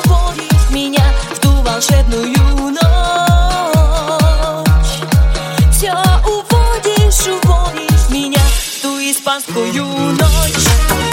уводишь меня в ту волшебную ночь. Все уводишь меня в ту испанскую ночь.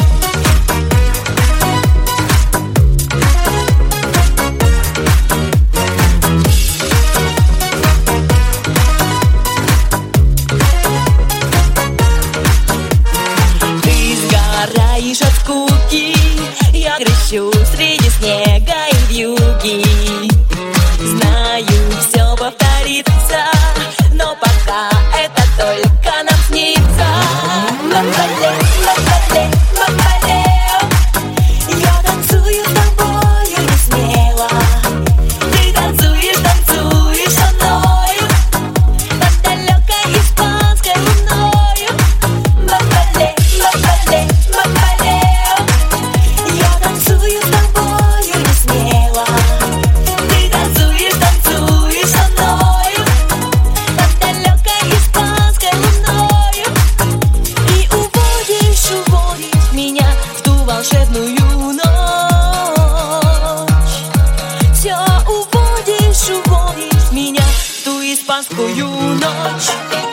Сгораешь от скуки, я грещу среди снега и вьюги. Знаю, все повторится, но пока это только нам снится. Мамбале, мамбале, мамбале, я танцую с тобою не смело. Ты танцуешь, танцуешь со мною под далекой испанской луною. Мамбале, мамбале, мамбале, я танцую с тобою не смело. Ты танцуешь, танцуешь со мною под далекой испанской луною. И уводишь меня в ту волшебную ночь. Все уводишь меня в ту испанскую ночь.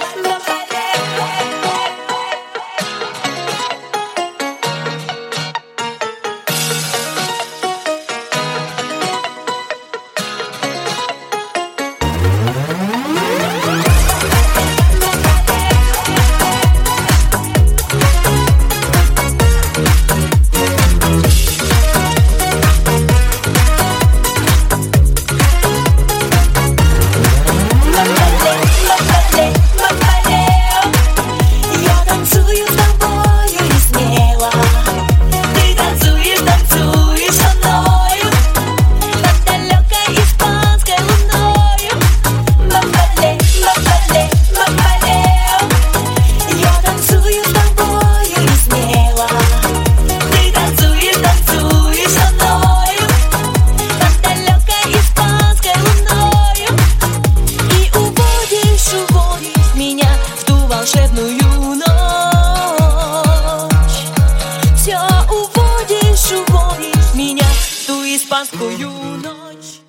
Меня в ту волшебную ночь. Все уводишь меня в ту испанскую ночь.